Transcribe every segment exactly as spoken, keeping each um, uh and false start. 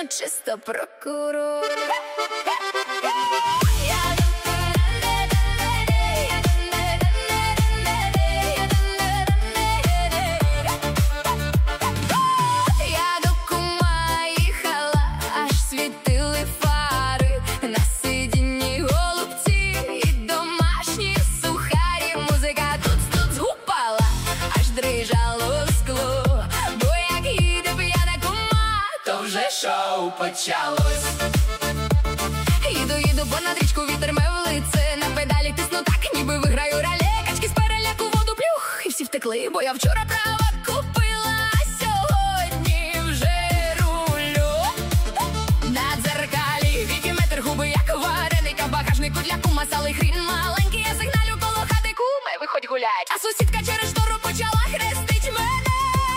чисто прокурор. Я до кума їхала, аж світили фари, на сидінні голубці і домашні сухарі. Музика тут-тут згупала, аж дрижало скло, бо як їде п'яна кума, то вже шоу почалось. Їду, їду понад річку, вітер ме в лице, на педалі тисну так, ніби виграю рале. Качки з переляку воду плюх, і всі втекли, бо я вчора права купила, а сьогодні вже рулю. На дзеркалі віки метр, губи як вареник, а в багажнику для кума сали хрін маленький. Я сигналю коло хати: куме, виходь гулять. А сусідка через штору почала хрестить мене.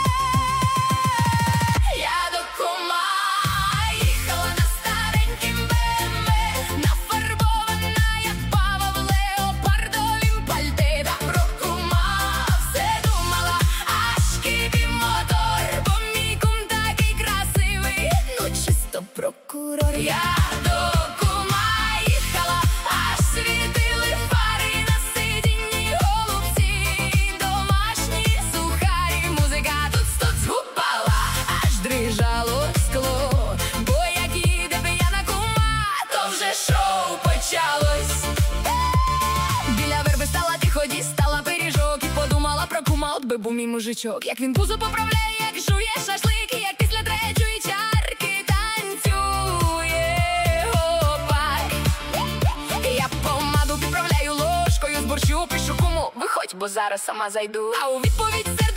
Я до кума їхала на старенькім бе ем ве, нафарбована як Павло в леопардовім пальте. Та про кума все думала, аж кипів мотор, бо мій кум такий красивий, ну чисто прокурор. Я до кума їхала, аж світили фари, на сидінні голубці і домашні сухарі. Музика тут-тут згупала, аж дрижало скло, бо як їде п'яна кума, то вже шоу почалось. Біля верби стала тихо, дістала пиріжок і подумала про кума, от би був мій мужичок. Як він пузо поправляє, як жує шашлик, і як після третьої чарки танцює гопак. Я помаду підправляю ложкою, з борщу пишу: куму, виходь, бо зараз сама зайду. А у відповідь